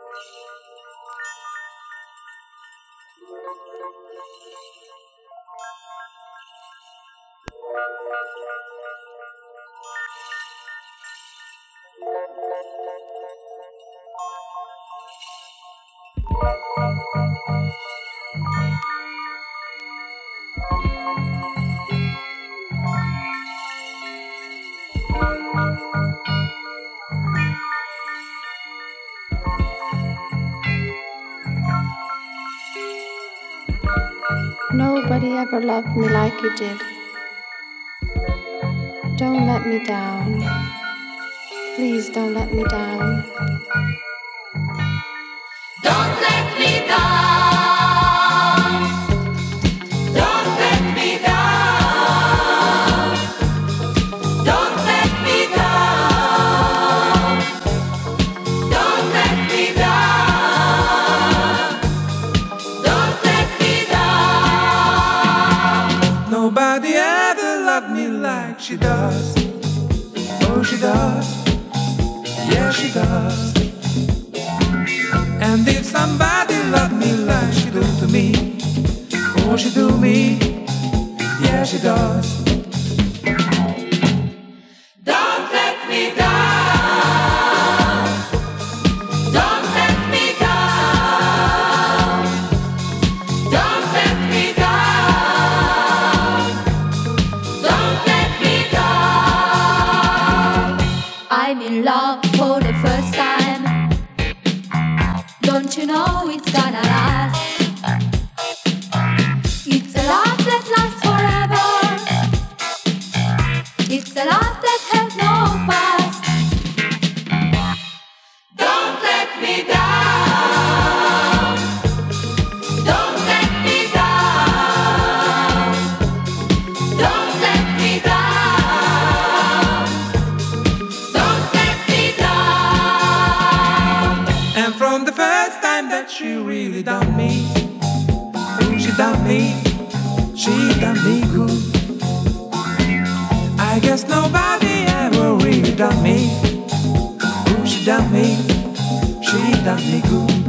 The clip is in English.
Nobody ever loved me like you did. Don't let me down. Please don't let me down. Don't let me down. Don't let me down. Don't let me down. Don't let me down. Don't let me down. Nobody ever loved me like she does. Oh, she does. Yeah, she does. And if somebody loved me like she do to me, oh, she do me. Yeah, she does. Don't let me down. Don't let me down. Don't let me down. Don't let me down. I'm in love for the first time. Don't you know it's gonna last? It's a love that lasts forever. It's a love that has no past. Don't let me down. Don't let me down. Don't let me down. Don't let me down. And from the first time that she really done me, oh, she done me good. I guess nobody ever really done me, oh, she done me good.